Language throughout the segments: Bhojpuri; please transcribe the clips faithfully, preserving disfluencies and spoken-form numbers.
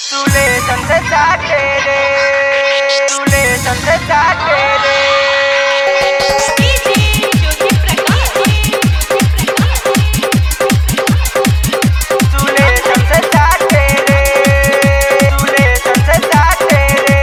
Sulle tante sattere, sulle tante sattere. Sulle tante sattere, sulle tante sattere.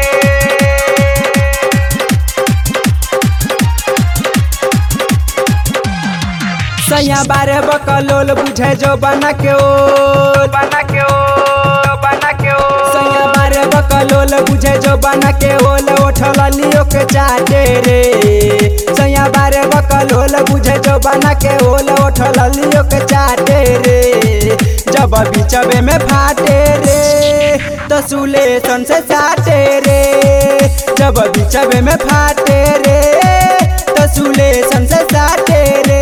सैया बारे बकलोल बुझे जो बना के ओ बना के ओ बना के ओ सैया बारे बकलोल बुझे जो बना के ओल उठल लियो के चाटे रे सैया बारे बकलोल बुझे जो बना के ओल उठल लियो के चाटे रे जब बीचबे में फाटे रे तो सुले सन से चाटे रे जब बीचबे में फाटे रे तो सुले सन से चाटे रे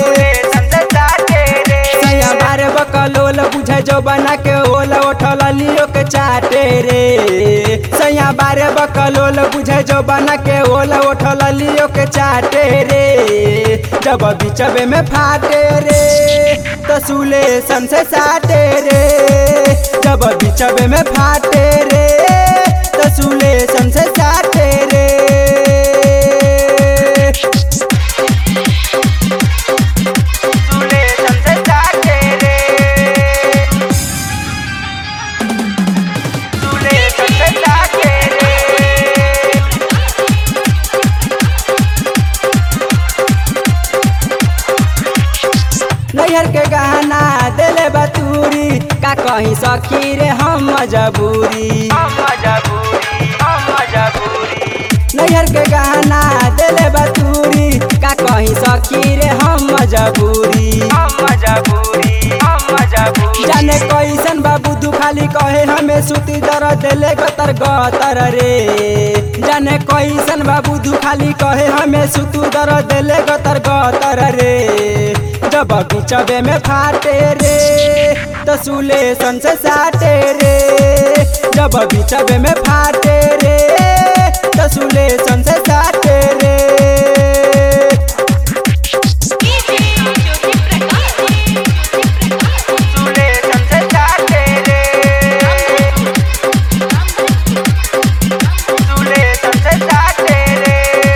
सैया बारे बकलोल बुझे जो बना के ओल उठल लियो के चाटे रे सैया बारे बकलोल बुझे जो बना के ओल उठल लियो के चाटे रे जब बीचबे में फाटे रे तो सुले सन से साटे रे जब बीचबे में फाटे रे तो सुले सन से साटे रे नैहर के गहना दिले बतूरी का कहीं सखी रे हम मजबूरी हम मजबूरी हम मजबूरी नैहर के गहना दिले बतूरी का कहीं सखी रे हम मजबूरी हम मजबूरी हम मजबूरी जाने कैसन बाबू दुखाली कहे हमें सुती दर दिले गतर गतर रे जाने कैसन बाबू दुखाली कहे हमें सुतू दर दिले गतर गतर रे जब बीचबे में फाटे रे तो सुले सन से साटे रे जब बीचबे में फाटे रे तो सुले सन से साटे रे सुले तंते sattere, सुले तंते sattere.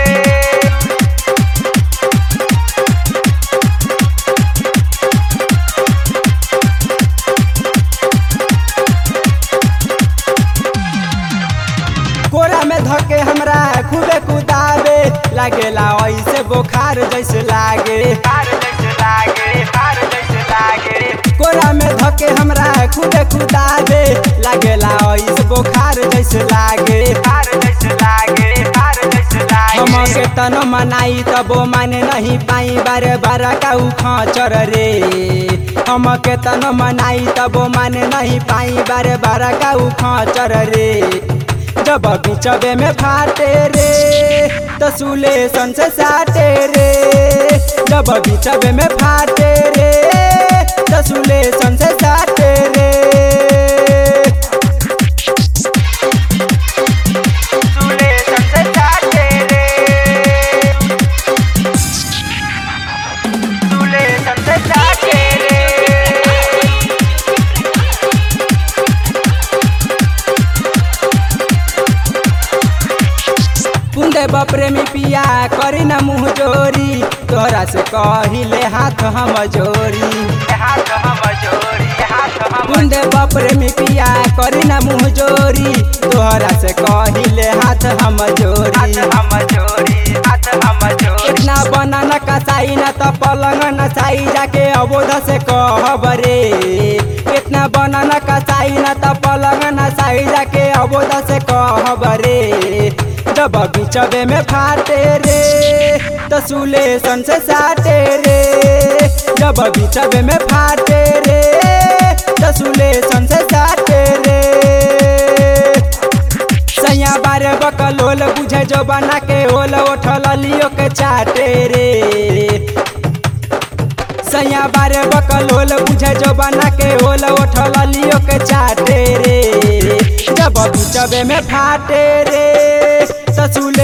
कोरा में धके हमरा खूबे कुदावे लागेला ऐसे बुखार जैसे लागे हार जैसे लागे हार जैसे लागे कोरा में धके हमरा खूबे कुदावे लागेला ऐसे बुखार जैसे लागे हार जैसे लागे हार जैसे लागे हम के तनो मनाई तबो माने नहीं पाई बारे बारा का उखचर रे हम के तनो मनाई तबो माने नहीं पाई बारे बारा का उखचर रे जब बीचबे में फाटे रे तो सुले सन से साटे रे जब बीचबे में फाटे रे तो सुले सन से साटे रे सुले तंते sattere, सुले तंते sattere. पुंदे प्रेमी पिया करी न मुँह जोरी तोरा से कहिले हाथ हम जोरी हाथ हम जोड़ी हाथ हम पुंदे प्रेमी पिया करी न मुँह जोरी तोरा से कहिले हाथ हम जोरी हाथ हम जोड़ी हाथ हम जोड़ी इतना बना न कसाई न त पलंग न साई जाके अबोध से कहब रे इतना बना न कसाई न त पलंग न साई जाके अबोध से कहब रे जब बीचबे में फाटे रे तो सुले सन से साटे रे जब बीचबे में फाटे रे तो सुले सन से साटे रे सैया बारे बकलोल बुझे जो बना के ओल उठल लियो के चाटे रे सैया बारे बकलोल बुझे जो बना के ओल उठल लियो के चाटे रे जब बीचबे में फाटे रे ससुले